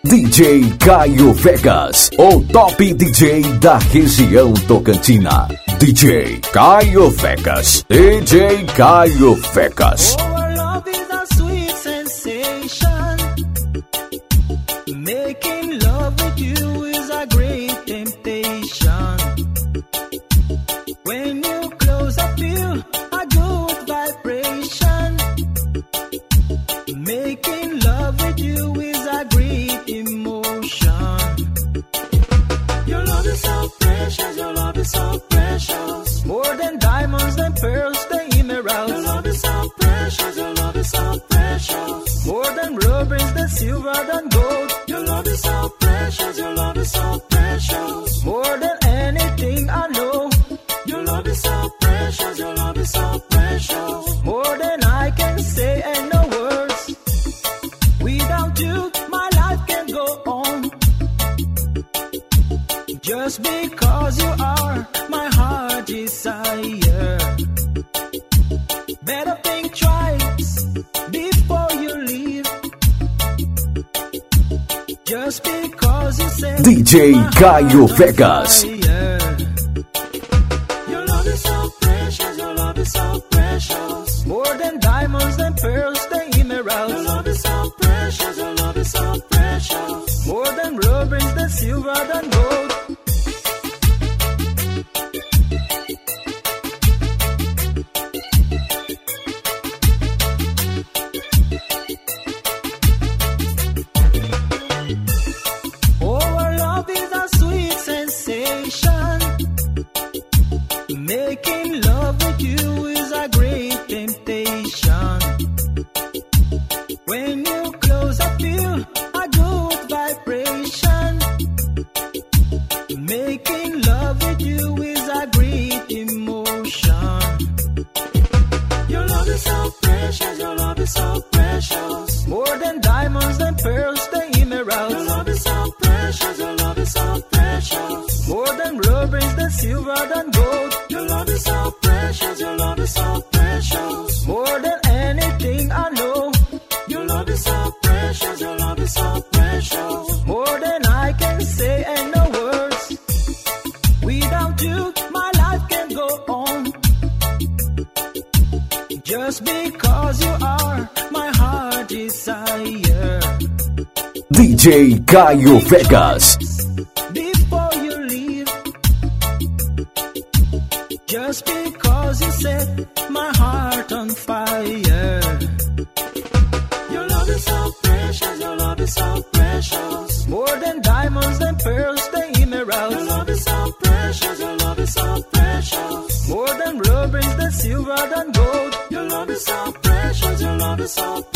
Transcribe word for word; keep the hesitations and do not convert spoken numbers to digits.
D J Caio Vegas, o top D J da região Tocantina. D J Caio Vegas, D J Caio Vegas. Our love is a sweet sensation. Making love with you is a great temptation. When you close, I feel a good vibration. Making love with you is a great emotion. Your love is so precious, your love is so precious. More than diamonds and pearls, the emeralds. Your love is so precious, your love is so precious. More than rubies, the silver than gold. Your love is so precious, your love is so precious. More than anything I know. Your love is so precious, your love is so precious. More than I can say and no words. Without you, my life can go on. Just because you are my heart desire. Better think twice before you leave. Just because you said D J Caio Vegas. Your love is so precious, your love is so precious. More than diamonds and pearls, the emeralds. Your love is so precious, your love is so precious. More than rubies, the silver than gold. Making love with you is a great temptation. When you close, I feel a good vibration. Making love with you is a great emotion. Your love is so precious, your love is so precious. More than diamonds and pearls, the emeralds. Your love is so precious, your love is so precious. More than rubies, the silver than gold. Your love is so precious, your love is so precious. More than anything I know. Your love is so precious, your love is so precious. More than I can say and no words. Without you, my life can go on. Just because you are my heart desire. D J Caio Vegas. Before you leave. Just because you set my heart on fire. Your love is so precious, your love is so precious. More than diamonds and pearls, the emeralds. Your love is so precious, your love is so precious. More than rubies, the silver than gold. Your love is so precious, your love is so precious.